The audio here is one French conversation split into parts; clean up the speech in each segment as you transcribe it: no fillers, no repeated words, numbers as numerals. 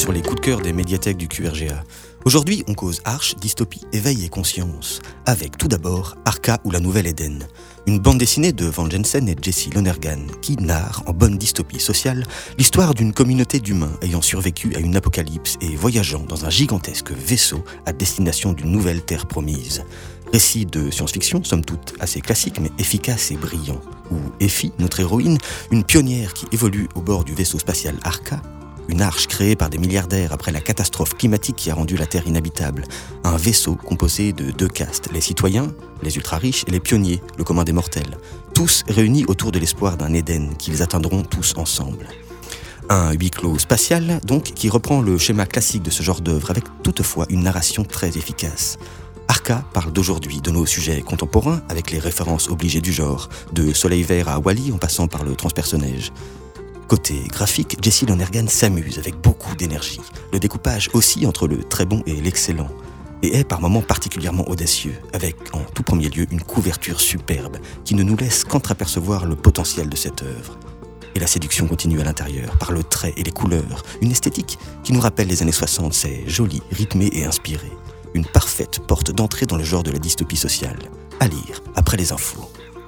sur les coups de cœur des médiathèques du QRGA. Aujourd'hui, on cause Arche, dystopie, éveil et conscience. Avec tout d'abord Arca ou la Nouvelle Éden. Une bande dessinée de Van Jensen et Jesse Lonergan qui narre, en bonne dystopie sociale, l'histoire d'une communauté d'humains ayant survécu à une apocalypse et voyageant dans un gigantesque vaisseau à destination d'une nouvelle terre promise. Récit de science-fiction, somme toute assez classique mais efficace et brillant. Où Effie, notre héroïne, une pionnière qui évolue au bord du vaisseau spatial Arca, une arche créée par des milliardaires après la catastrophe climatique qui a rendu la Terre inhabitable. Un vaisseau composé de 2 castes, les citoyens, les ultra-riches et les pionniers, le commun des mortels. Tous réunis autour de l'espoir d'un Éden qu'ils atteindront tous ensemble. Un huis clos spatial, donc, qui reprend le schéma classique de ce genre d'œuvre avec toutefois une narration très efficace. Arca parle d'aujourd'hui, de nos sujets contemporains, avec les références obligées du genre, de Soleil Vert à Wall-E en passant par le transpersonnage. Côté graphique, Jesse Lonergan s'amuse avec beaucoup d'énergie. Le découpage oscille entre le très bon et l'excellent, et est par moments particulièrement audacieux, avec en tout premier lieu une couverture superbe, qui ne nous laisse qu'entreapercevoir le potentiel de cette œuvre. Et la séduction continue à l'intérieur, par le trait et les couleurs, une esthétique qui nous rappelle les années 60, c'est joli, rythmé et inspiré. Une parfaite porte d'entrée dans le genre de la dystopie sociale. À lire, après les infos.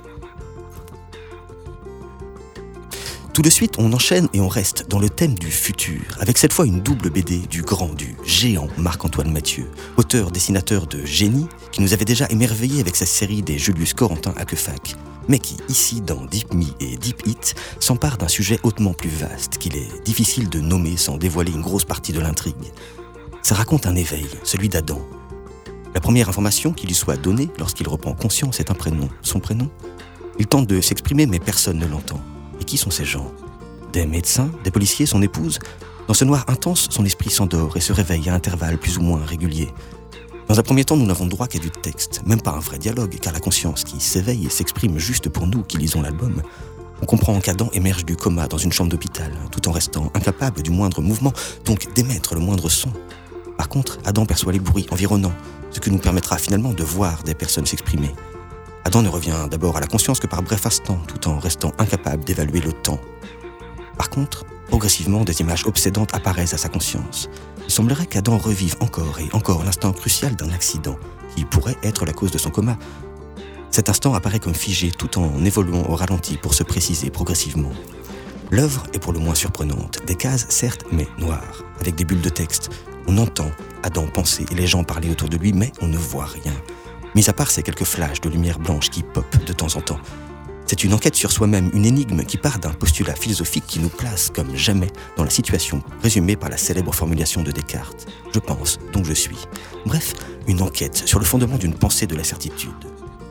Tout de suite, on enchaîne et on reste dans le thème du futur, avec cette fois une double BD du grand, du géant Marc-Antoine Mathieu, auteur-dessinateur de génie, qui nous avait déjà émerveillés avec sa série des Julius Corentin Hackefak, mais qui, ici, dans Deep Me et Deep It, s'empare d'un sujet hautement plus vaste, qu'il est difficile de nommer sans dévoiler une grosse partie de l'intrigue. Ça raconte un éveil, celui d'Adam. La première information qui lui soit donnée lorsqu'il reprend conscience est un prénom. Son prénom ? Il tente de s'exprimer, mais personne ne l'entend. Et qui sont ces gens ? Des médecins, des policiers, son épouse ? Dans ce noir intense, son esprit s'endort et se réveille à intervalles plus ou moins réguliers. Dans un premier temps, nous n'avons droit qu'à du texte, même pas un vrai dialogue, car la conscience qui s'éveille et s'exprime juste pour nous qui lisons l'album. On comprend qu'Adam émerge du coma dans une chambre d'hôpital, tout en restant incapable du moindre mouvement, donc d'émettre le moindre son. Par contre, Adam perçoit les bruits environnants, ce qui nous permettra finalement de voir des personnes s'exprimer. Adam ne revient d'abord à la conscience que par bref instant, tout en restant incapable d'évaluer le temps. Par contre, progressivement, des images obsédantes apparaissent à sa conscience. Il semblerait qu'Adam revive encore et encore l'instant crucial d'un accident, qui pourrait être la cause de son coma. Cet instant apparaît comme figé tout en évoluant au ralenti pour se préciser progressivement. L'œuvre est pour le moins surprenante, des cases certes, mais noires, avec des bulles de texte. On entend Adam penser et les gens parler autour de lui, mais on ne voit rien. Mis à part ces quelques flashs de lumière blanche qui popent de temps en temps. C'est une enquête sur soi-même, une énigme qui part d'un postulat philosophique qui nous place comme jamais dans la situation résumée par la célèbre formulation de Descartes. Je pense, donc je suis. Bref, une enquête sur le fondement d'une pensée de la certitude. Suis-je ?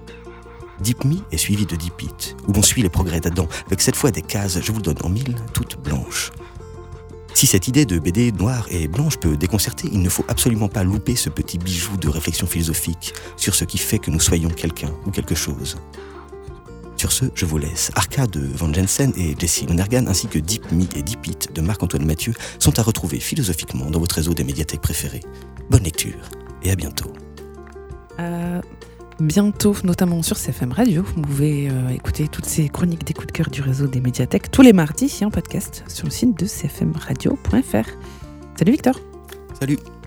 Deep Me est suivi de Deep It, où l'on suit les progrès d'Adam, avec cette fois des cases, je vous le donne en 1000, toutes blanches. Si cette idée de BD noire et blanche peut déconcerter, il ne faut absolument pas louper ce petit bijou de réflexion philosophique sur ce qui fait que nous soyons quelqu'un ou quelque chose. Sur ce, je vous laisse. Arca de Van Jensen et Jesse Lonergan ainsi que Deep Me et Deep It de Marc-Antoine Mathieu sont à retrouver philosophiquement dans votre réseau des médiathèques préférées. Bonne lecture et à bientôt. Bientôt, notamment sur CFM Radio, vous pouvez écouter toutes ces chroniques des coups de cœur du réseau des médiathèques tous les mardis en podcast sur le site de cfmradio.fr. Salut Victor. Salut.